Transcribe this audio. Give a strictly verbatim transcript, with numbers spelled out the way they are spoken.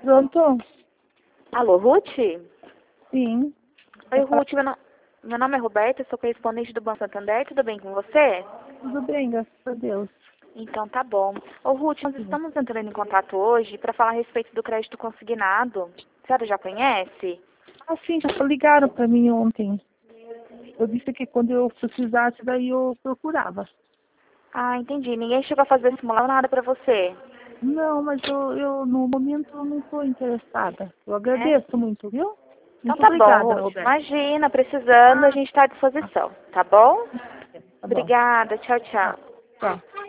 Pronto? Alô, Ruth? Sim. Oi, Ruth, meu, no... meu nome é Roberta, sou correspondente do Banco Santander, tudo bem com você? Tudo bem, graças a Deus. Então tá bom. Ô, Ruth, nós Sim. estamos entrando em contato hoje para falar a respeito do crédito consignado. A senhora já conhece? Ah, sim, já ligaram para mim ontem. Eu disse que quando eu precisasse, daí eu procurava. Ah, entendi. Ninguém chegou a fazer simulação nada para você? Não, mas eu, eu no momento eu não estou interessada. Eu É? agradeço muito, viu? Então Muito tá bom, obrigada, Ruth. Roberto. Imagina, precisando, a Ah, gente está à disposição, tá bom? tá bom. Obrigada, tchau, Tchau. tchau. Tchau.